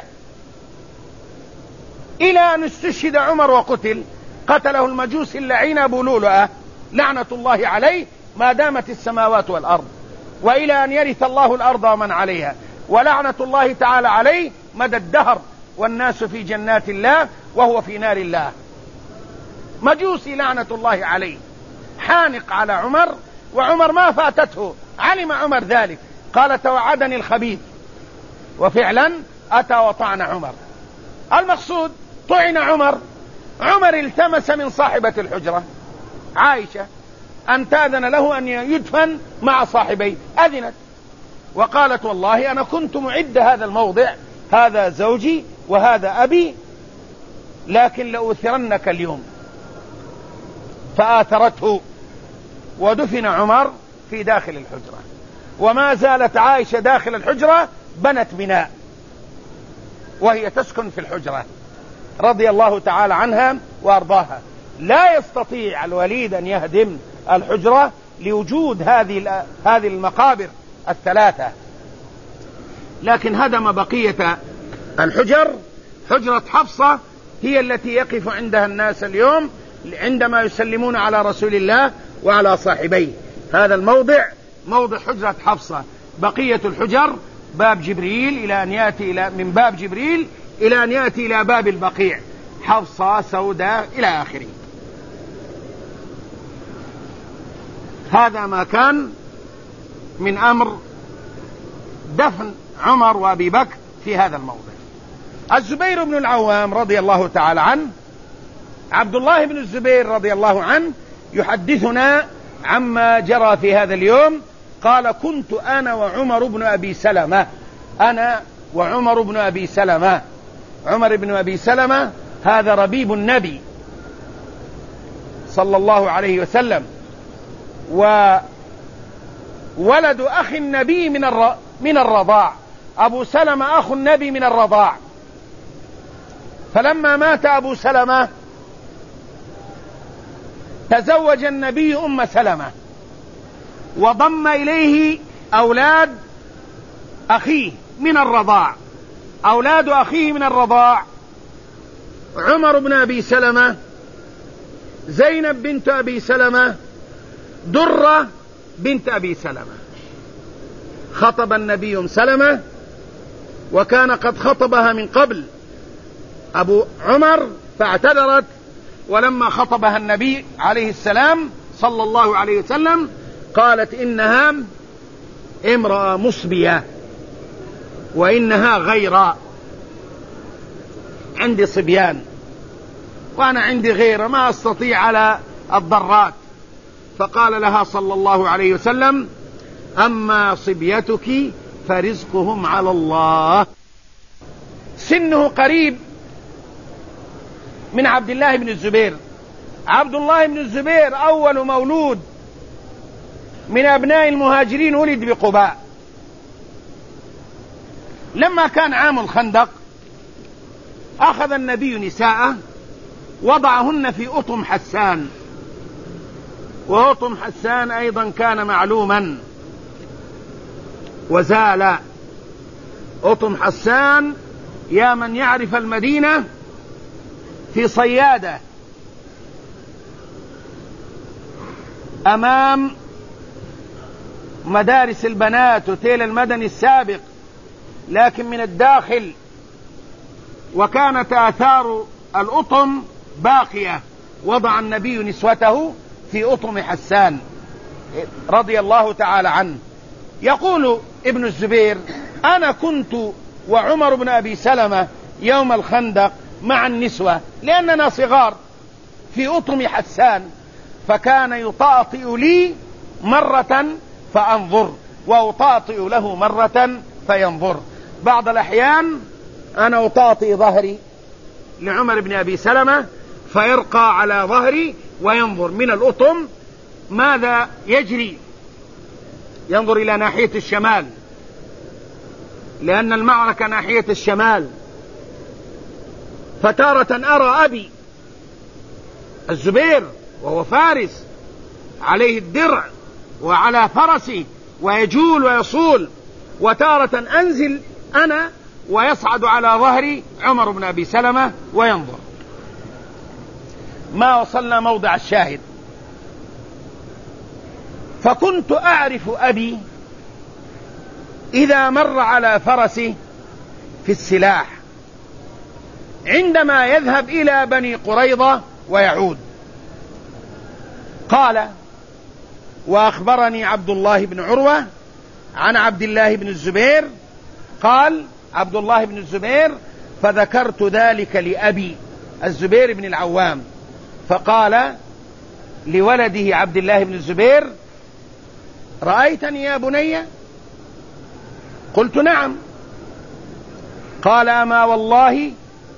إلى أن استشهد عمر وقتل، قتله المجوس اللعين أبو لؤلؤة لعنة الله عليه ما دامت السماوات والأرض، وإلى أن يرث الله الأرض ومن عليها، ولعنة الله تعالى عليه مدى الدهر، والناس في جنات الله وهو في نار الله. مجوسي لعنة الله عليه، حانق على عمر، وعمر ما فاتته، علم عمر ذلك، قال: توعدني الخبيث، وفعلا أتى وطعن عمر. المقصود طعن عمر. عمر التمس من صاحبة الحجرة عائشة أن تأذن له أن يدفن مع صاحبيه، أذنت وقالت: والله أنا كنت معد هذا الموضع، هذا زوجي وهذا أبي، لكن لأؤثرنك اليوم. فآثرته، ودفن عمر في داخل الحجرة. وما زالت عائشة داخل الحجرة، بنت بناء وهي تسكن في الحجرة رضي الله تعالى عنها وأرضاها. لا يستطيع الوليد أن يهدم الحجرة لوجود هذه المقابر الثلاثة، لكن هدم بقية الحجر. حجرة حفصة هي التي يقف عندها الناس اليوم عندما يسلمون على رسول الله وعلى صاحبيه. هذا الموضع موضع حجرة حفصة. بقية الحجر باب جبريل إلى أن يأتي من باب جبريل إلى أن يأتي إلى باب البقيع، حفصة، سوداء، إلى آخره. هذا ما كان من أمر دفن عمر وأبي بكر في هذا الموضع. الزبير بن العوام رضي الله تعالى عنه، عبد الله بن الزبير رضي الله عنه، يحدثنا عما جرى في هذا اليوم. قال: كنت أنا وعمر بن أبي سلمة، أنا وعمر بن أبي سلمة. عمر بن أبي سلمة هذا ربيب النبي، صلى الله عليه وسلم، وولد أخي النبي من الرضاع. أبو سلمة أخو النبي من الرضاع. فلما مات أبو سلمة تزوج النبي أم سلمة، وضم إليه أولاد أخيه من الرضاع. أولاد أخيه من الرضاع عمر بن أبي سلمة، زينب بنت أبي سلمة، درة بنت أبي سلمة. خطب النبي أم سلمة، وكان قد خطبها من قبل أبو عمر فاعتذرت، ولما خطبها النبي عليه السلام صلى الله عليه وسلم قالت إنها امرأة مصبية وإنها غيرة، عندي صبيان وأنا عندي غيرة ما أستطيع على الضرات. فقال لها صلى الله عليه وسلم أما صبيتك فرزقهم على الله. سنه قريب من عبد الله بن الزبير. عبد الله بن الزبير أول مولود من أبناء المهاجرين ولد بقباء. لما كان عام الخندق أخذ النبي نساءه وضعهن في أطم حسان، وأطم حسان أيضا كان معلوما وزال. أطم حسان يا من يعرف المدينة في صيادة أمام مدارس البنات وتيل المدني السابق، لكن من الداخل، وكانت آثار الأطم باقية. وضع النبي نسوته في أطم حسان رضي الله تعالى عنه. يقول ابن الزبير أنا كنت وعمر بن أبي سلمة يوم الخندق مع النسوة لأننا صغار في أطم حسان، فكان يطاطئ لي مرة فأنظر وأطاطئ له مرة فينظر. بعض الأحيان أنا أطاطئ ظهري لعمر بن أبي سلمة فيرقى على ظهري وينظر من الأطم ماذا يجري، ينظر إلى ناحية الشمال لأن المعركة ناحية الشمال. فتارة أرى أبي الزبير وهو فارس عليه الدرع وعلى فرسه ويجول ويصول، وتارة أنزل أنا ويصعد على ظهري عمر بن أبي سلمة وينظر. ما وصلنا موضع الشاهد. فكنت أعرف أبي إذا مر على فرسه في السلاح عندما يذهب إلى بني قريظة ويعود. قال وأخبرني عبد الله بن عروة عن عبد الله بن الزبير قال عبد الله بن الزبير فذكرت ذلك لأبي الزبير بن العوام، فقال لولده عبد الله بن الزبير رأيتني يا بني؟ قلت نعم. قال أما والله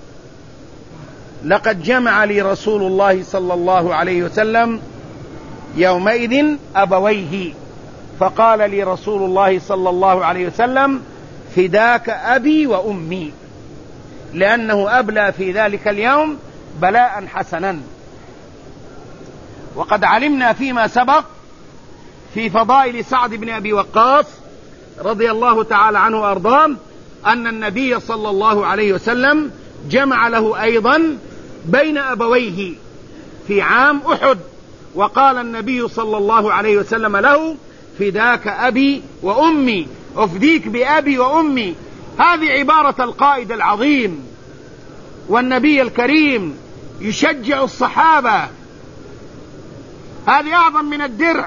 لقد جمع لي رسول الله صلى الله عليه وسلم يومئذ أبويه، فقال لي رسول الله صلى الله عليه وسلم فداك أبي وأمي، لأنه أبلى في ذلك اليوم بلاء حسنا. وقد علمنا فيما سبق في فضائل سعد بن أبي وقاص رضي الله تعالى عنه وأرضاه أن النبي صلى الله عليه وسلم جمع له أيضا بين أبويه في عام أحد، وقال النبي صلى الله عليه وسلم له فداك أبي وأمي، أفديك بأبي وأمي. هذه عبارة القائد العظيم والنبي الكريم يشجع الصحابة، هذه أعظم من الدرع،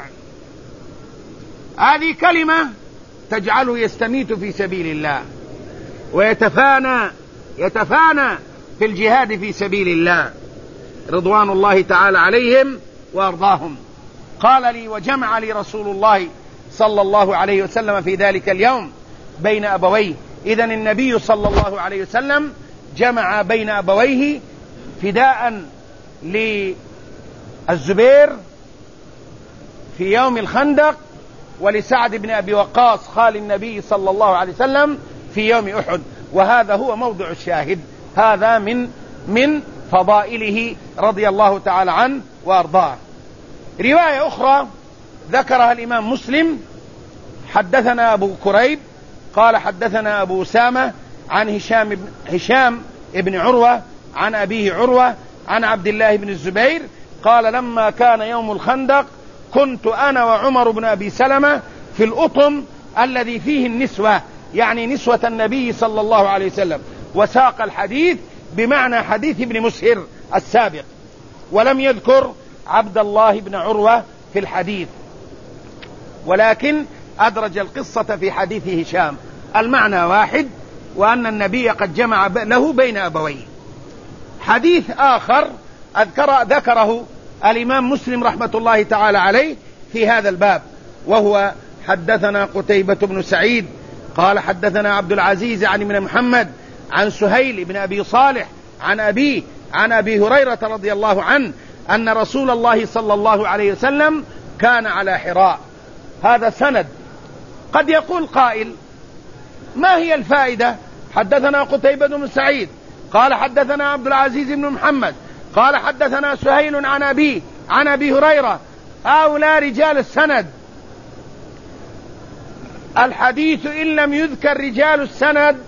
هذه كلمة تجعله يستميت في سبيل الله ويتفانى في الجهاد في سبيل الله رضوان الله تعالى عليهم وأرضاهم. قال لي وجمع لي رسول الله صلى الله عليه وسلم في ذلك اليوم بين أبويه. إذن النبي صلى الله عليه وسلم جمع بين أبويه فداء الزبير في يوم الخندق، ولسعد بن أبي وقاص خال النبي صلى الله عليه وسلم في يوم أحد. وهذا هو موضع الشاهد، هذا من فضائله رضي الله تعالى عنه وأرضاه. رواية أخرى ذكرها الإمام مسلم: حدثنا أبو كريب قال حدثنا أبو أسامة عن هشام ابن عروة عن أبيه عروة عن عبد الله بن الزبير قال: لما كان يوم الخندق كنت أنا وعمر بن أبي سلمة في الأطم الذي فيه النسوة، يعني نسوة النبي صلى الله عليه وسلم. وساق الحديث بمعنى حديث ابن مسهر السابق، ولم يذكر عبد الله بن عروة في الحديث، ولكن أدرج القصة في حديث هشام. المعنى واحد، وأن النبي قد جمع له بين أبويه. حديث آخر ذكره الإمام مسلم رحمة الله تعالى عليه في هذا الباب، وهو: حدثنا قتيبة بن سعيد قال حدثنا عبد العزيز عن ابن محمد عن سهيل بن أبي صالح عن أبيه عن أبي هريرة رضي الله عنه أن رسول الله صلى الله عليه وسلم كان على حراء. هذا سند. قد يقول قائل: ما هي الفائدة؟ حدثنا قتيبة بن سعيد قال حدثنا عبد العزيز بن محمد قال حدثنا سهيل عن أبيه عن أبي هريرة، هؤلاء رجال السند. الحديث إن لم يذكر رجال السند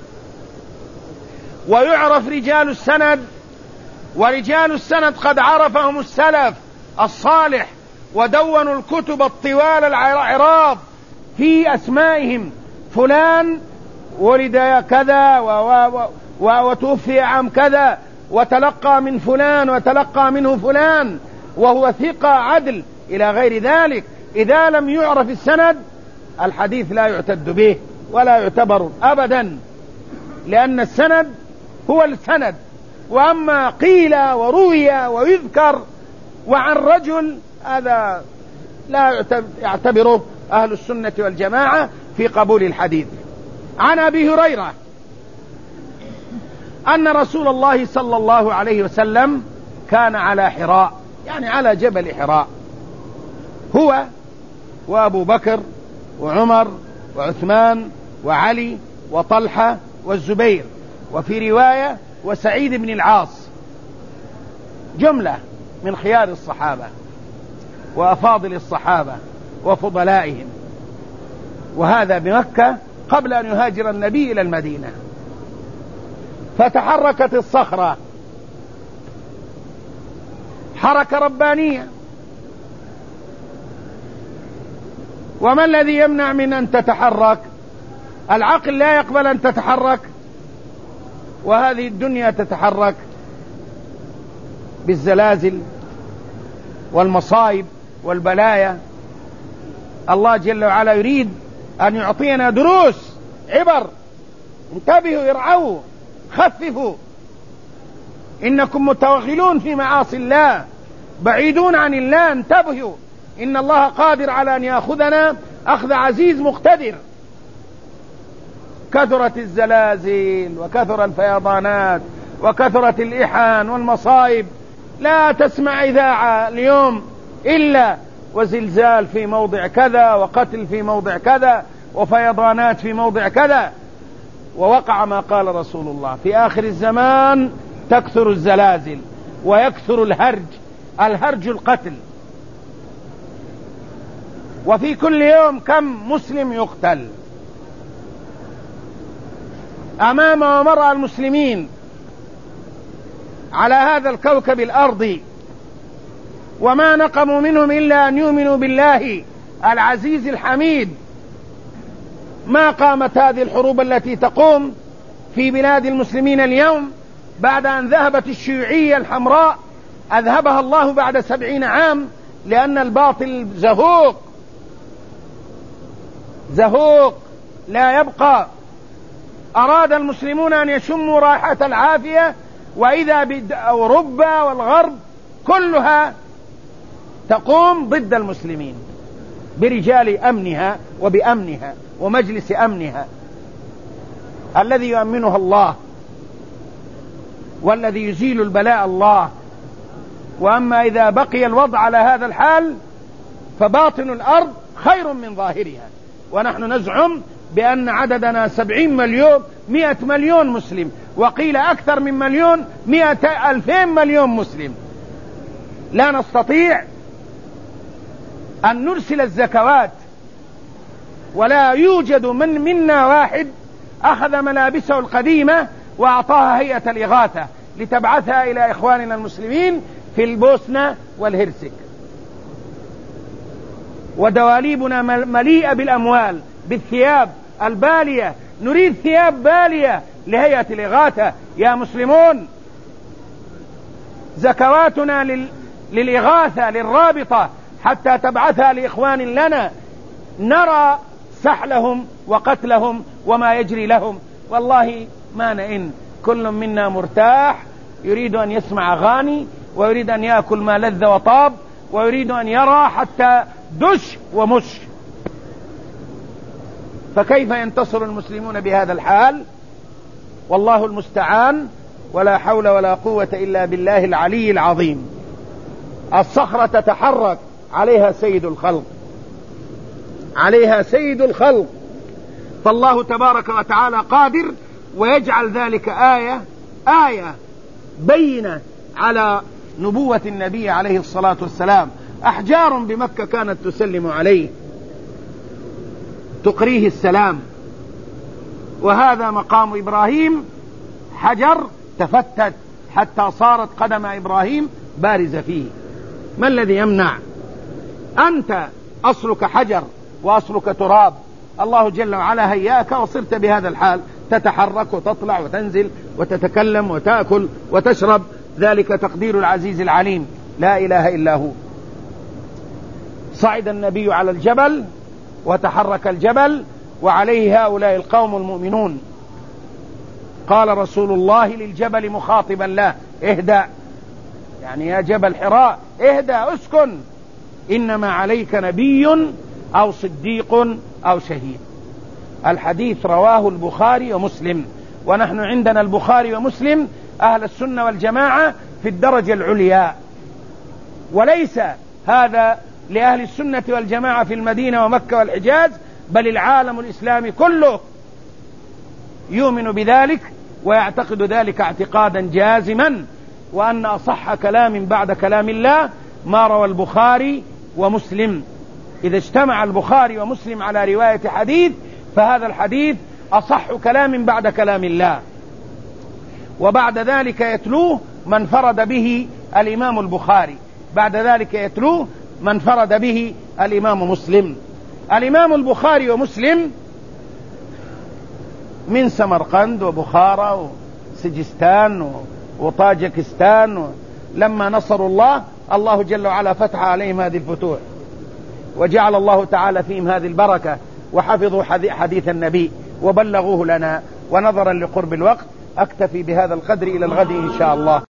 ويعرف رجال السند، ورجال السند قد عرفهم السلف الصالح ودونوا الكتب الطوال العراض في أسمائهم: فلان ولد كذا وتوفي عام كذا، وتلقى من فلان وتلقى منه فلان، وهو ثقة عدل إلى غير ذلك. إذا لم يعرف السند الحديث لا يعتد به ولا يعتبر أبدا، لأن السند هو السند. وأما قيل وروي ويذكر وعن رجل، هذا لا يعتبره أهل السنة والجماعة في قبول الحديث. عن أبي هريرة أن رسول الله صلى الله عليه وسلم كان على حراء، يعني على جبل حراء، هو وأبو بكر وعمر وعثمان وعلي وطلحة والزبير، وفي رواية وسعيد بن العاص، جملة من خيار الصحابة وأفاضل الصحابة وفضلائهم. وهذا بمكة قبل أن يهاجر النبي إلى المدينة. فتحركت الصخرة حركة ربانية. وما الذي يمنع من أن تتحرك؟ العقل لا يقبل أن تتحرك، وهذه الدنيا تتحرك بالزلازل والمصائب والبلايا. الله جل وعلا يريد أن يعطينا دروس عبر. انتبهوا، ارعوا، خففوا، إنكم متوغلون في معاصي الله، بعيدون عن الله. انتبهوا، إن الله قادر على أن يأخذنا أخذ عزيز مقتدر. كثرت الزلازل وكثر الفيضانات وكثرت الإحان والمصائب، لا تسمع إذاعة اليوم إلا وزلزال في موضع كذا، وقتل في موضع كذا، وفيضانات في موضع كذا. ووقع ما قال رسول الله: في آخر الزمان تكثر الزلازل ويكثر الهرج القتل. وفي كل يوم كم مسلم يقتل أمام ومرأى المسلمين على هذا الكوكب الأرضي، وما نقموا منهم إلا أن يؤمنوا بالله العزيز الحميد. ما قامت هذه الحروب التي تقوم في بلاد المسلمين اليوم بعد أن ذهبت الشيوعية الحمراء، أذهبها الله بعد 70 عام، لأن الباطل زهوق لا يبقى. أراد المسلمون أن يشموا رائحة العافية، وإذا أوروبا والغرب كلها تقوم ضد المسلمين برجال أمنها وبأمنها ومجلس أمنها الذي يؤمنها الله، والذي يزيل البلاء الله. وأما إذا بقي الوضع على هذا الحال فباطن الأرض خير من ظاهرها. ونحن نزعم بأن عددنا 70 مليون 100 مليون مسلم، وقيل أكثر من مليون 200 مليون مسلم. لا نستطيع أن نرسل الزكوات، ولا يوجد منا واحد أخذ ملابسه القديمة وأعطاها هيئة الإغاثة لتبعثها إلى إخواننا المسلمين في البوسنة والهرسك. ودواليبنا مليئة بالأموال، بالثياب البالية، نريد ثياب بالية لهيئة الإغاثة. يا مسلمون، زكواتنا للإغاثة للرابطة حتى تبعثها لإخوان لنا، نرى سحلهم وقتلهم وما يجري لهم. والله ما نئن، كل منا مرتاح، يريد أن يسمع أغاني، ويريد أن يأكل ما لذ وطاب، ويريد أن يرى حتى دش ومش. فكيف ينتصر المسلمون بهذا الحال؟ والله المستعان، ولا حول ولا قوة إلا بالله العلي العظيم. الصخرة تتحرك، عليها سيد الخلق، عليها سيد الخلق. فالله تبارك وتعالى قادر، ويجعل ذلك آية بينة على نبوة النبي عليه الصلاة والسلام. أحجار بمكة كانت تسلم عليه، تقريه السلام. وهذا مقام إبراهيم، حجر تفتت حتى صارت قدم إبراهيم بارزة فيه. ما الذي يمنع؟ أنت أصلك حجر وأصلك تراب، الله جل وعلا هياك وصرت بهذا الحال، تتحرك وتطلع وتنزل وتتكلم وتأكل وتشرب. ذلك تقدير العزيز العليم، لا إله إلا هو. صعد النبي على الجبل وتحرك الجبل، وعليه هؤلاء القوم المؤمنون. قال رسول الله للجبل مخاطبا له: اهدأ، يعني يا جبل حراء اهدأ، اسكن، إنما عليك نبي أو صديق أو شهيد. الحديث رواه البخاري ومسلم، ونحن عندنا البخاري ومسلم أهل السنة والجماعة في الدرجة العليا، وليس هذا لأهل السنة والجماعة في المدينة ومكة والحجاز، بل العالم الإسلامي كله يؤمن بذلك ويعتقد ذلك اعتقادا جازما، وأن أصح كلام بعد كلام الله ما روى البخاري ومسلم. إذا اجتمع البخاري ومسلم على رواية حديث، فهذا الحديث أصح كلام بعد كلام الله. وبعد ذلك يتلوه من فرد به الإمام البخاري، بعد ذلك يتلوه من فرد به الإمام مسلم. الإمام البخاري ومسلم من سمرقند وبخارى وسجستان وطاجكستان، لما نصروا الله جل وعلا فتح عليهم هذه الفتوح، وجعل الله تعالى فيهم هذه البركة، وحفظوا حديث النبي وبلغوه لنا. ونظرا لقرب الوقت أكتفي بهذا القدر، إلى الغد إن شاء الله.